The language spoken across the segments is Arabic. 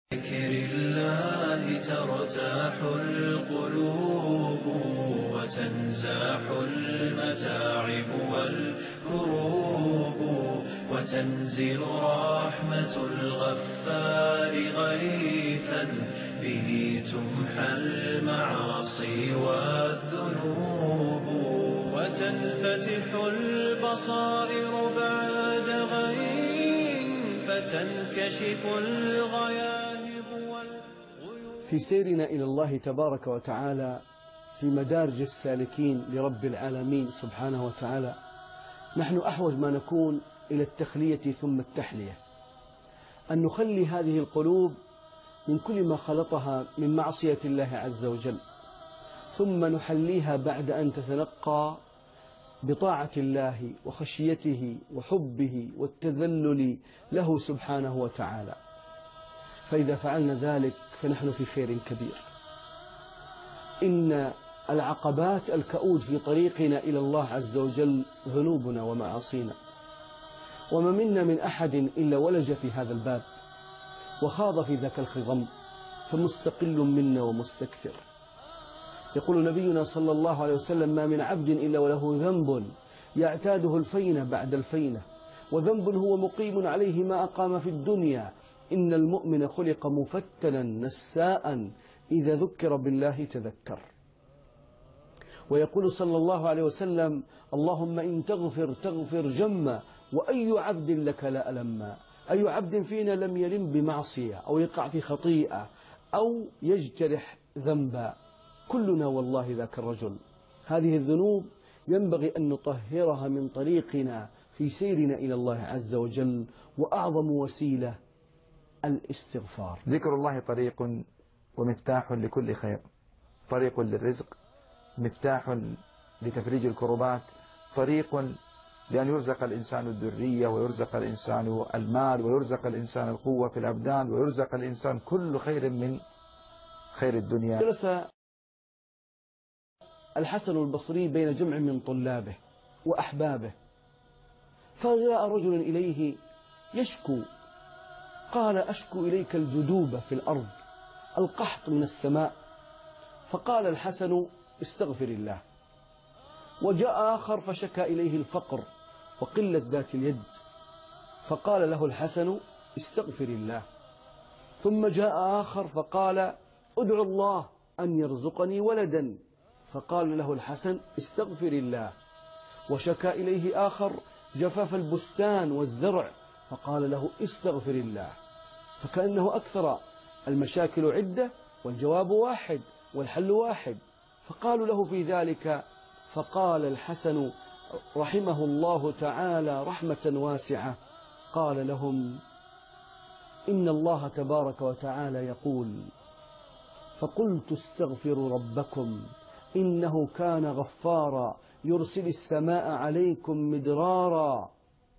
ذكر الله ترتاح القلوب وتنزاح المتاعب والكروب وتنزل رحمة الغفار غيثا به تمحى المعاصي والذنوب وتنفتح البصائر بعد غيٍ فتنكشف الغياهب والغيوب. في سيرنا إلى الله تبارك وتعالى في مدارج السالكين لرب العالمين سبحانه وتعالى، نحن أحوج ما نكون إلى التخلية ثم التحلية، أن نخلي هذه القلوب من كل ما خلطها من معصية الله عز وجل، ثم نحليها بعد أن تتنقى بطاعة الله وخشيته وحبه والتذلل له سبحانه وتعالى. فإذا فعلنا ذلك فنحن في خير كبير. إن العقبات الكؤود في طريقنا إلى الله عز وجل ذنوبنا ومعاصينا، وما منا من أحد إلا ولج في هذا الباب وخاض في ذاك الخضم، فمستقل منا ومستكثر. يقول نبينا صلى الله عليه وسلم: ما من عبد إلا وله ذنب يعتاده الفينة بعد الفينة، وذنب هو مقيم عليه ما أقام في الدنيا. إن المؤمن خلق مفتنا نساء إذا ذكر بالله تذكر. ويقول صلى الله عليه وسلم: اللهم إن تغفر جما، وأي عبد لك لا ألما. أي عبد فينا لم يلم بمعصية أو يقع في خطيئة أو يجترح ذنبا؟ كلنا والله ذاك الرجل. هذه الذنوب ينبغي أن نطهرها من طريقنا في سيرنا إلى الله عز وجل، وأعظم وسيلة الاستغفار. ذكر الله طريق ومفتاح لكل خير، طريق للرزق، مفتاح لتفريج الكربات، طريق لأن يرزق الإنسان الذرية، ويرزق الإنسان المال، ويرزق الإنسان القوة في الأبدان، ويرزق الإنسان كل خير من خير الدنيا. جلس الحسن البصري بين جمع من طلابه وأحبابه، فجاء رجل إليه يشكو، قال: أشكو إليك الجدوب في الأرض، القحط من السماء. فقال الحسن: استغفر الله. وجاء آخر فشكى إليه الفقر وقلة ذات اليد، فقال له الحسن: استغفر الله. ثم جاء آخر فقال: ادعو الله أن يرزقني ولدا، فقال له الحسن: استغفر الله. وشكى إليه آخر جفاف البستان والزرع، فقال له: استغفر الله. فكأنه أكثر المشاكل عدة والجواب واحد والحل واحد. فقالوا له في ذلك، فقال الحسن رحمه الله تعالى رحمة واسعة، قال لهم: إن الله تبارك وتعالى يقول: فقلت استغفروا ربكم إنه كان غفارا يرسل السماء عليكم مدرارا.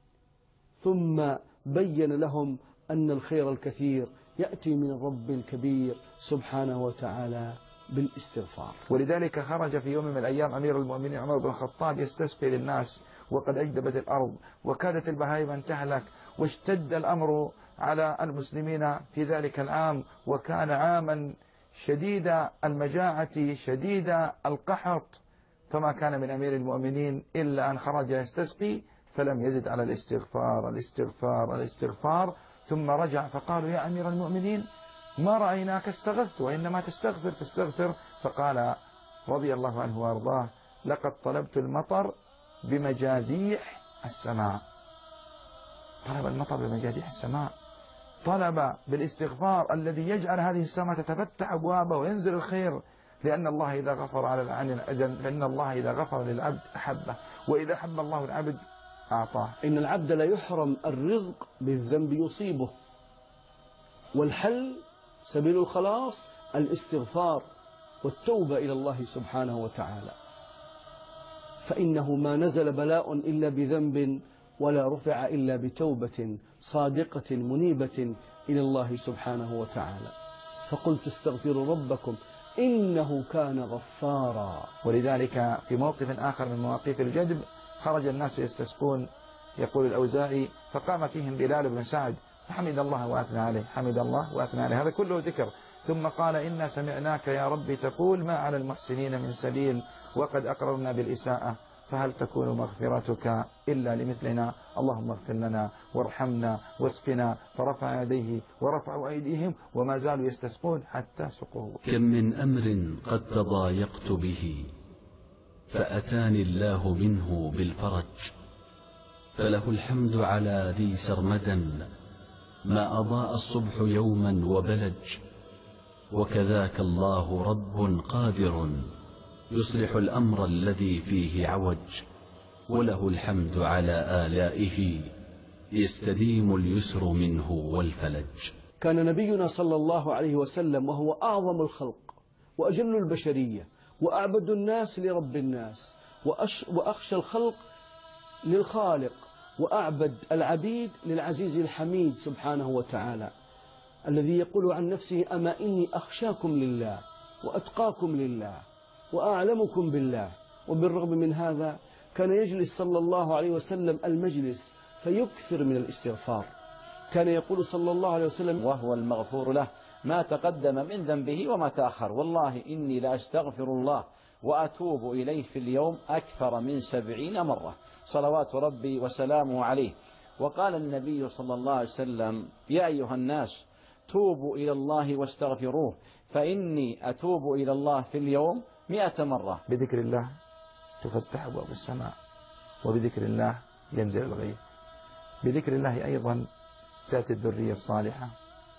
ثم بين لهم أن الخير الكثير يأتي من الرب الكبير سبحانه وتعالى بالاستغفار. ولذلك خرج في يوم من الأيام أمير المؤمنين عمر بن الخطاب يستسقي للناس، وقد أجدبت الأرض وكادت البهائم أن تهلك، واشتد الأمر على المسلمين في ذلك العام، وكان عاما شديد المجاعة شديد القحط، فما كان من أمير المؤمنين إلا أن خرج يستسقي، فلم يزد على الاستغفار. ثم رجع فقالوا: يا أمير المؤمنين ما رأيناك استغثت، وإنما تستغفر. فقال رضي الله عنه وأرضاه: لقد طلبت المطر بمجاديح السماء. طلب المطر بمجاديح السماء، طلب بالاستغفار الذي يجعل هذه السماء تتفتح أبوابه وينزل الخير، لأن الله إذا غفر فإن الله إذا غفر للعبد أحبه، وإذا أحب الله العبد أعطاه. إن العبد لا يحرم الرزق بالذنب يصيبه، والحل سبيل الخلاص الاستغفار والتوبة إلى الله سبحانه وتعالى، فإنه ما نزل بلاء إلا بذنب، ولا رفع إلا بتوبة صادقة منيبة إلى الله سبحانه وتعالى. فقلت استغفروا ربكم إنه كان غفارا. ولذلك في موقف آخر من مواقف الجدب خرج الناس يستسقون، يقول الأوزاعي: فقام فيهم بلال بن سعد حمد الله وأثنى عليه، حمد الله وأثنى عليه، هذا كله ذكر. ثم قال إنا سمعناك يا رب تقول ما على المحسنين من سبيل وقد أقررنا بالإساءة فهل تكون مغفرتك إلا لمثلنا؟ اللهم اغفر لنا وارحمنا واسقنا. فرفع يديه ورفعوا أيديهم وما زالوا يستسقون حتى سقوه. كم من أمر قد تضايقت به فأتاني الله منه بالفرج، فله الحمد على ذي سرمدا ما أضاء الصبح يوما وبلج، وكذاك الله رب قادر يصلح الأمر الذي فيه عوج، وله الحمد على آلائه يستديم اليسر منه والفلج. كان نبينا صلى الله عليه وسلم وهو أعظم الخلق وأجل البشرية وأعبد الناس لرب الناس وأخشى الخلق للخالق وأعبد العبيد للعزيز الحميد سبحانه وتعالى، الذي يقول عن نفسه أما إني أخشاكم لله وأتقاكم لله وأعلمكم بالله. وبالرغم من هذا كان يجلس صلى الله عليه وسلم المجلس فيكثر من الاستغفار. كان يقول صلى الله عليه وسلم وهو المغفور له ما تقدم من ذنبه وما تأخر، والله إني لأستغفر الله وأتوب إليه في اليوم أكثر من 70 مرة صلوات ربي وسلامه عليه. وقال النبي صلى الله عليه وسلم يا أيها الناس توبوا إلى الله واستغفروه فإني أتوب إلى الله في اليوم 100 مرة. بذكر الله تفتح أبواب السماء، وبذكر الله ينزل الغيث، بذكر الله أيضا تأتي الذرية الصالحة،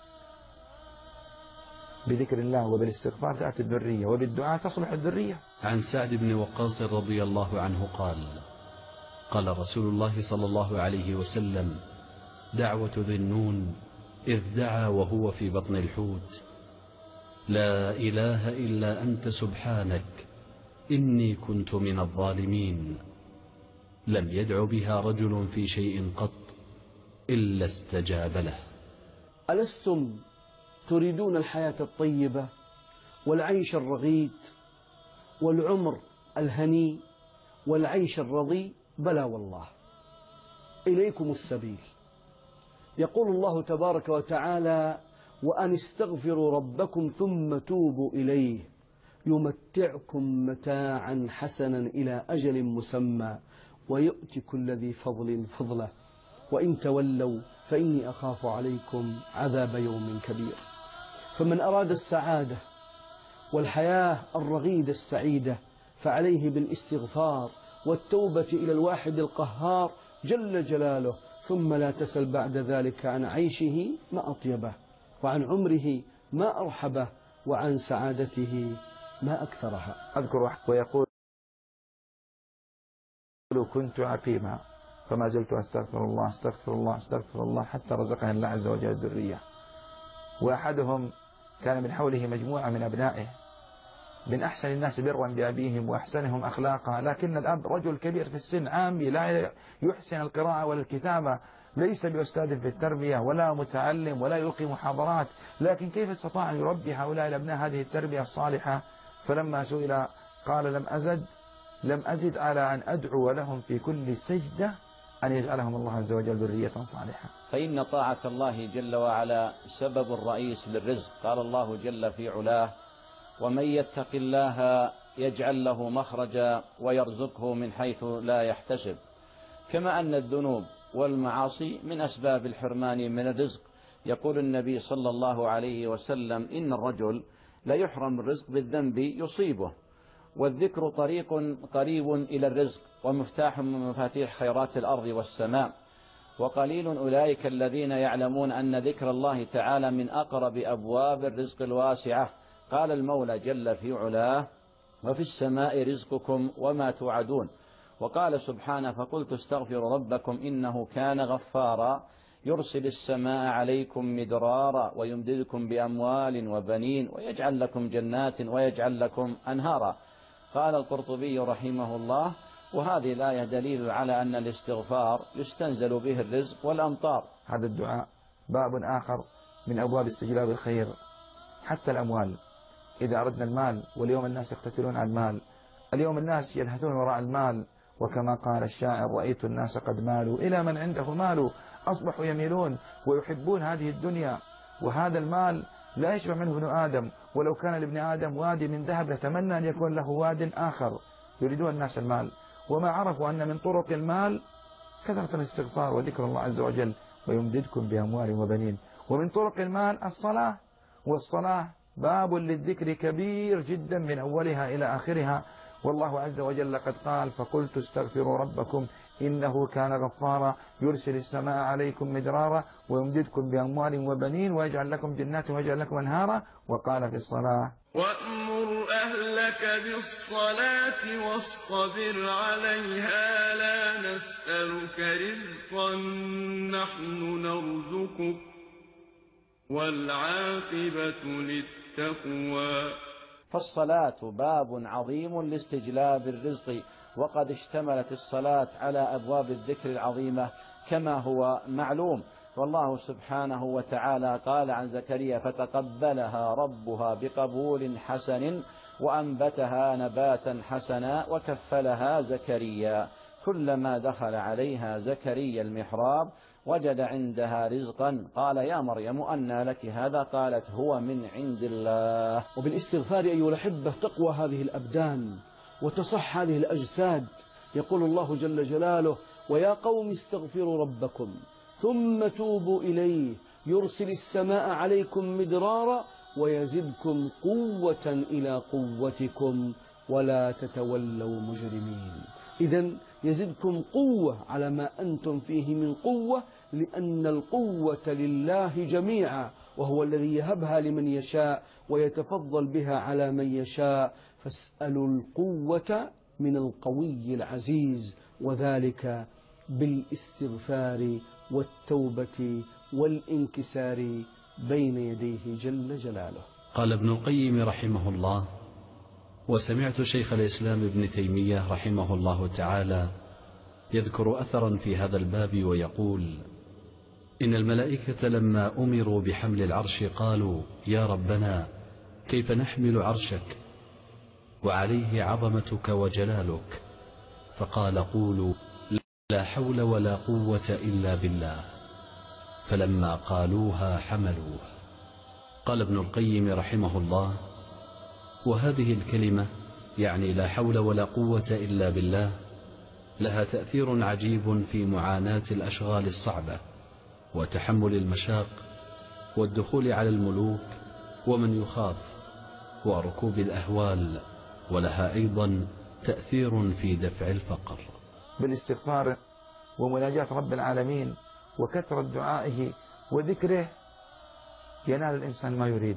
بذكر الله وبالاستغفار تأتي الذرية، وبالدعاء تصلح الذرية. عن سعد بن وقاص رضي الله عنه قال قال رسول الله صلى الله عليه وسلم دعوة ذي النون إذ دعا وهو في بطن الحوت لا إله إلا أنت سبحانك إني كنت من الظالمين، لم يدع بها رجل في شيء قط إلا استجاب له. ألستم تريدون الحياة الطيبة والعيش الرغيد والعمر الهني والعيش الرضي؟ بلى والله، إليكم السبيل. يقول الله تبارك وتعالى وأن استغفروا ربكم ثم توبوا إليه يمتعكم متاعا حسنا إلى أجل مسمى ويؤتي كل ذي فضل فضله وإن تولوا فإني أخاف عليكم عذاب يوم كبير. فمن أراد السعادة والحياة الرغيدة السعيدة فعليه بالاستغفار والتوبة إلى الواحد القهار جل جلاله، ثم لا تسل بعد ذلك عن عيشه ما أطيبه، وعن عمره ما أرحبه، وعن سعادته ما أكثرها. أذكر ويقول كنت عقيما فما زلت أستغفر الله أستغفر الله أستغفر الله حتى رزقني الله عز وجل الذرية. وأحدهم كان من حوله مجموعة من أبنائه من أحسن الناس برا بأبيهم وأحسنهم أخلاقا، لكن الأب رجل كبير في السن عامي لا يحسن القراءة ولا الكتابة، ليس بأستاذ في التربية ولا متعلم ولا يلقي محاضرات، لكن كيف استطاع أن يربي هؤلاء الأبناء هذه التربية الصالحة؟ فلما سئل قال لم أزد على أن أدعو لهم في كل سجدة أن يجعلهم الله عز وجل ذرية صالحة. فإن طاعة الله جل وعلا سبب الرئيس للرزق. قال الله جل في علاه ومن يتق الله يجعل له مخرجا ويرزقه من حيث لا يحتسب. كما أن الذنوب والمعاصي من أسباب الحرمان من الرزق. يقول النبي صلى الله عليه وسلم إن الرجل لا يحرم الرزق بالذنب يصيبه، والذكر طريق قريب إلى الرزق ومفتاح من مفاتيح خيرات الأرض والسماء، وقليل أولئك الذين يعلمون أن ذكر الله تعالى من أقرب أبواب الرزق الواسعة. قال المولى جل في علاه وفي السماء رزقكم وما توعدون. وقال سبحانه فقلت استغفروا ربكم إنه كان غفارا يرسل السماء عليكم مدرارا ويمددكم بأموال وبنين ويجعل لكم جنات ويجعل لكم أنهارا. قال القرطبي رحمه الله وهذه الآية دليل على أن الاستغفار يستنزل به الرزق والأمطار. هذا الدعاء باب آخر من أبواب استجلاب الخير. حتى الأموال، إذا أردنا المال، واليوم الناس يقتتلون عن المال، اليوم الناس يلهثون وراء المال وكما قال الشاعر: رأيت الناس قد مالوا إلى من عنده مال، أصبحوا يميلون ويحبون هذه الدنيا، وهذا المال لا يشبع منه ابن آدم، ولو كان لابن آدم وادي من ذهب لتمنى أن يكون له واد آخر. يريدون الناس المال، وما عرفوا أن من طرق المال كثرة الاستغفار وذكر الله عز وجل: ويمددكم بأموال وبنين. ومن طرق المال الصلاة، والصلاة باب للذكر كبير جدا من أولها إلى آخرها. والله عز وجل قد قال: فقلت استغفروا ربكم إنه كان غفارا يرسل السماء عليكم مدرارا ويمددكم بأموال وبنين ويجعل لكم جنات ويجعل لكم أنهارا. وقال في الصلاة: وأمر أهلك بالصلاة واصطبر عليها لا نسألك رزقا نحن نرزقك والعاقبة للتقوى. فالصلاة باب عظيم لاستجلاب الرزق، وقد اشتملت الصلاة على أبواب الذكر العظيمة كما هو معلوم. والله سبحانه وتعالى قال عن زكريا: فتقبلها ربها بقبول حسن وأنبتها نباتا حسنا وكفلها زكريا. كلما دخل عليها زكريا المحراب وجد عندها رزقا قال: يا مريم أنى لك هذا؟ قالت: هو من عند الله. وبالاستغفار أيها الأحبة تقوى هذه الأبدان وتصح هذه الأجساد. يقول الله جل جلاله: ويا قوم استغفروا ربكم ثم توبوا إليه يرسل السماء عليكم مدرارا ويزدكم قوة إلى قوتكم ولا تتولوا مجرمين. إذن يزدكم قوة على ما أنتم فيه من قوة، لأن القوة لله جميعا، وهو الذي يهبها لمن يشاء ويتفضل بها على من يشاء. فاسألوا القوة من القوي العزيز، وذلك بالاستغفار والتوبة والانكسار بين يديه جل جلاله. قال ابن القيم رحمه الله: وسمعت شيخ الإسلام ابن تيمية رحمه الله تعالى يذكر أثرا في هذا الباب ويقول: إن الملائكة لما أمروا بحمل العرش قالوا: يا ربنا كيف نحمل عرشك وعليه عظمتك وجلالك؟ فقال: قولوا: لا حول ولا قوة إلا بالله. فلما قالوها حملوه. قال ابن القيم رحمه الله: وهذه الكلمة يعني لا حول ولا قوة إلا بالله لها تأثير عجيب في معاناة الأشغال الصعبة وتحمل المشاق والدخول على الملوك ومن يخاف وركوب الأهوال، ولها أيضا تأثير في دفع الفقر. بالاستغفار ومناجاة رب العالمين وكثرة دعائه وذكره ينال الإنسان ما يريد.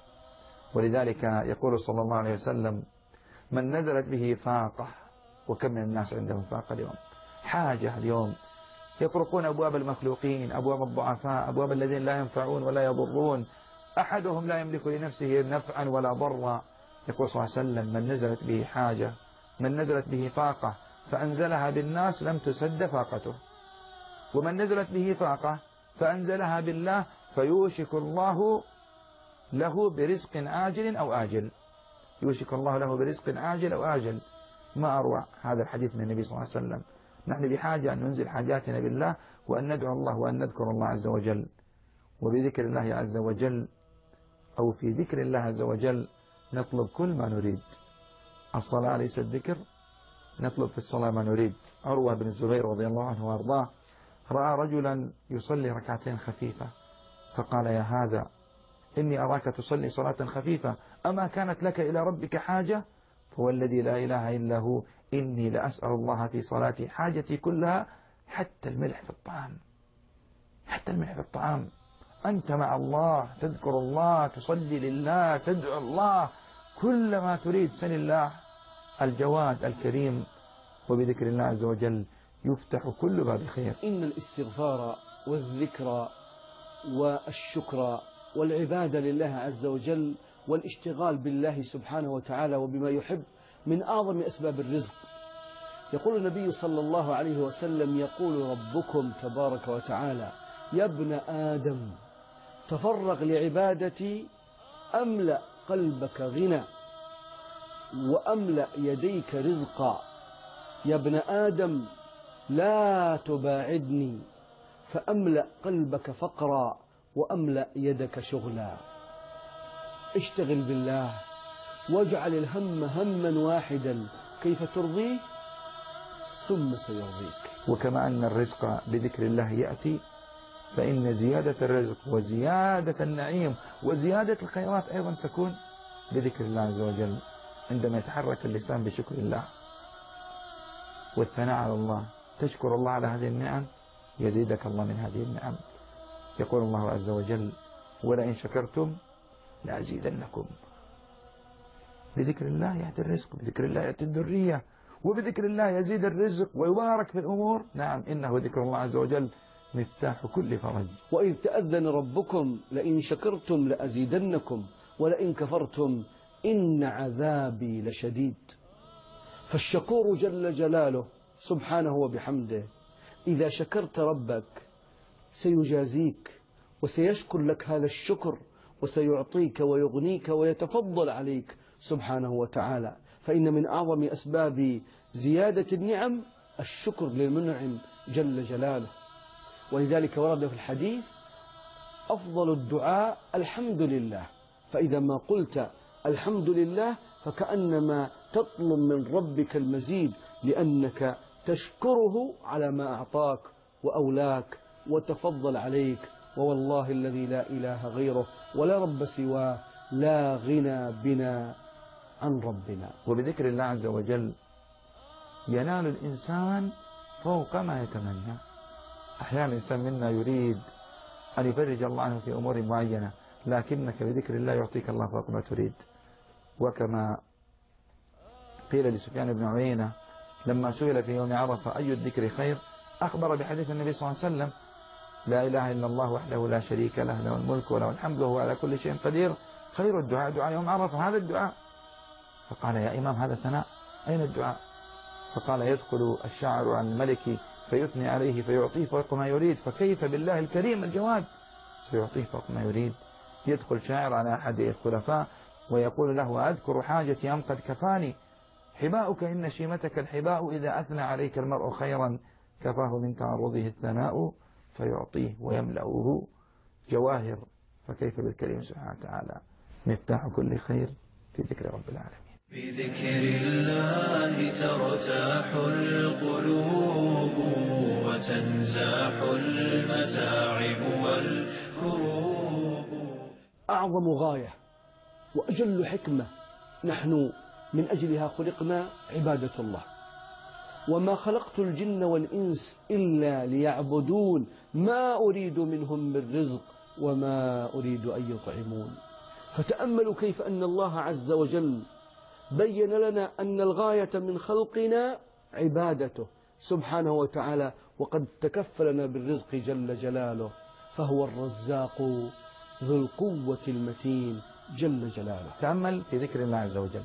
ولذلك يقول صلى الله عليه وسلم: من نزلت به فاقة، وكم من الناس عندهم فاقة اليوم، حاجة اليوم، يطرقون أبواب المخلوقين، أبواب الضعفاء، أبواب الذين لا ينفعون ولا يضرون، أحدهم لا يملك لنفسه نفعا ولا ضرا. يقول صلى الله عليه وسلم: من نزلت به حاجة، من نزلت به فاقة فأنزلها بالناس لم تسد فاقته، ومن نزلت به فاقة فأنزلها بالله فيوشك الله له برزق عاجل أو آجل. يوشك الله له برزق عاجل أو آجل. ما أروع هذا الحديث من النبي صلى الله عليه وسلم. نحن بحاجة أن ننزل حاجاتنا بالله، وأن ندعو الله، وأن نذكر الله عز وجل. وبذكر الله عز وجل أو في ذكر الله عز وجل نطلب كل ما نريد. الصلاة ليست ذكر، نطلب في الصلاة ما نريد. عروة بن الزبير رضي الله عنه وارضاه رأى رجلا يصلي ركعتين خفيفة، فقال: يا هذا إني أراك تصلي صلاة خفيفة، أما كانت لك إلى ربك حاجة؟ فوالذي لا إله إلا هو إني لأسأل الله في صلاتي حاجتي كلها حتى الملح في الطعام. حتى الملح في الطعام. أنت مع الله، تذكر الله، تصلي لله، تدعو الله، كل ما تريد سل الله الجواد الكريم. وبذكر الله عز وجل يفتح كل باب خير. إن الاستغفار والذكر والشكر والعبادة لله عز وجل والاشتغال بالله سبحانه وتعالى وبما يحب من أعظم أسباب الرزق. يقول النبي صلى الله عليه وسلم: يقول ربكم تبارك وتعالى: يا ابن آدم تفرغ لعبادتي أملأ قلبك غنى وأملأ يديك رزقا يا ابن آدم لا تباعدني فأملأ قلبك فقرا وأملأ يدك شغلا. اشتغل بالله واجعل الهم هما واحدا كيف ترضيه ثم سيرضيك. وكما أن الرزق بذكر الله يأتي، فإن زيادة الرزق وزيادة النعيم وزيادة الخيرات أيضا تكون بذكر الله عز وجل، عندما يتحرك اللسان بشكر الله والثناء على الله. تشكر الله على هذه النعم يزيدك الله من هذه النعم. يقول الله عز وجل: ولئن شكرتم لأزيدنكم. بذكر الله يأتي الرزق، بذكر الله يأتي الذرية، وبذكر الله يزيد الرزق ويبارك في الأمور. نعم، إنه ذكر الله عز وجل مفتاح كل فرج. وإذ تأذن ربكم لئن شكرتم لأزيدنكم ولئن كفرتم إن عذابي لشديد. فالشكور جل جلاله سبحانه وبحمده إذا شكرت ربك سيجازيك وسيشكر لك هذا الشكر وسيعطيك ويغنيك ويتفضل عليك سبحانه وتعالى. فإن من أعظم أسباب زيادة النعم الشكر للمنعم جل جلاله. ولذلك ورد في الحديث: أفضل الدعاء الحمد لله. فإذا ما قلت الحمد لله فكأنما تطلب من ربك المزيد، لأنك تشكره على ما أعطاك وأولاك وتفضل عليك. ووالله الذي لا إله غيره ولا رب سواه لا غنى بنا عن ربنا. وبذكر الله عز وجل ينال الإنسان فوق ما يتمنى. أحيانا الإنسان منا يريد أن يفرج الله عنه في أمور معينة، لكنك بذكر الله يعطيك الله فوق ما تريد. وكما قيل لسفيان بن عيينة لما سئل في يوم عرفة أي الذكر خير، أخبر بحديث النبي صلى الله عليه وسلم: لا إله إلا الله وحده لا شريك له، له الملك وله الحمد وهو على كل شيء قدير، خير الدعاء دعاء يوم عرفة. هذا الدعاء. فقال: يا إمام هذا ثناء، أين الدعاء؟ فقال: يدخل الشاعر عن الملك فيثني عليه فيعطيه فوق ما يريد، فكيف بالله الكريم الجواد سيعطيه فوق ما يريد. يدخل شاعر على أحد الخلفاء ويقول له: أذكر حاجتي أم قد كفاني، حباؤك إن شيمتك الحباء، إذا أثنى عليك المرء خيرا كفاه من تعرضه الثناء، فيعطيه ويملأه جواهر. فكيف بالكريم سبحانه وتعالى مفتاح كل خير في ذكر رب العالمين. بذكر الله ترتاح القلوب وتنزاح المتاعب والكروب. أعظم غاية وأجل حكمة نحن من أجلها خلقنا عبادة الله. وما خلقت الجن والإنس إلا ليعبدون ما أريد منهم من رزق وما أريد أن يطعمون. فتأملوا كيف أن الله عز وجل بين لنا أن الغاية من خلقنا عبادته سبحانه وتعالى، وقد تكفلنا بالرزق جل جلاله، فهو الرزاق ذو القوة المتين جل جلاله. تأمل في ذكر الله عز وجل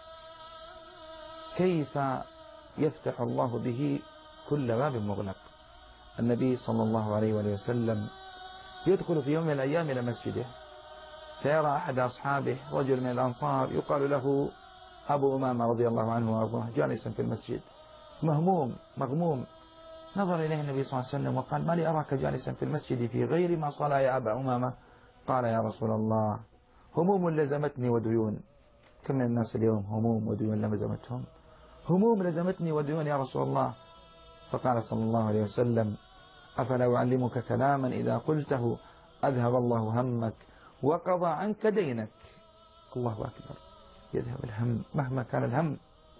كيف يفتح الله به كل باب مغلق. النبي صلى الله عليه وسلم يدخل في يوم من الأيام إلى مسجده، فيرى أحد أصحابه رجل من الأنصار يقال له أبو أمامة رضي الله عنه وأرضاه جالسا في المسجد مهموم مغموم. نظر إليه النبي صلى الله عليه وسلم وقال: ما لي أراك جالسا في المسجد في غير ما صلى يا أبا أمامة؟ قال: يا رسول الله، هموم لزمتني وديون. كم من الناس اليوم هموم وديون لزمتهم؟ هموم لزمتني وديون يا رسول الله. فقال صلى الله عليه وسلم: أفلا أعلمك كلاما إذا قلته أذهب الله همك وقضى عنك دينك. الله أكبر. يذهب الهم مهما كان الهم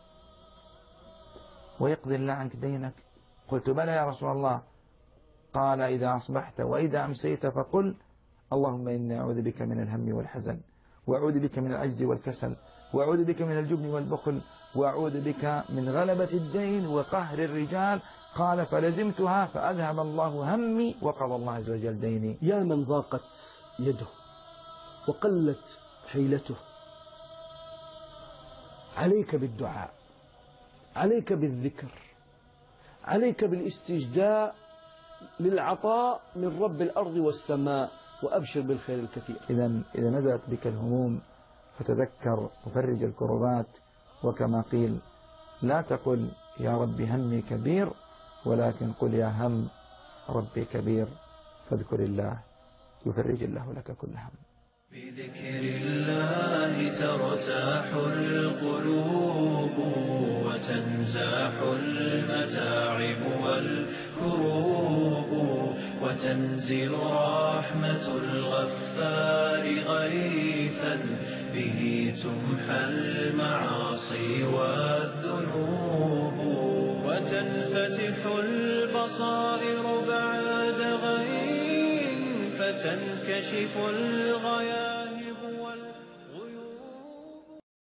ويقضي الله عنك دينك. قلت: بلى يا رسول الله. قال: إذا أصبحت وإذا أمسيت فقل: اللهم إني أعوذ بك من الهم والحزن، وأعوذ بك من العجز والكسل، وأعوذ بك من الجبن والبخل، وأعوذ بك من غلبة الدين وقهر الرجال. قال: فلزمتها فأذهب الله همي وقضى الله عز وجل ديني. يا من ضاقت يده وقلت حيلته، عليك بالدعاء، عليك بالذكر، عليك بالاستجداء للعطاء من رب الأرض والسماء، وأبشر بالخير الكثير. إذا نزلت بك الهموم فتذكر مفرج الكربات، وكما قيل: لا تقل يا رب همي كبير، ولكن قل يا هم ربي كبير، فاذكر الله يفرج الله لك كل هم. بذكر الله ترتاح القلوب وتنزاح المتاعب والكروب، وتنزل رحمة الغفار غيثا به تمحى المعاصي والذنوب، وتنفتح البصائر بعد غيب فتنكشف الغياب.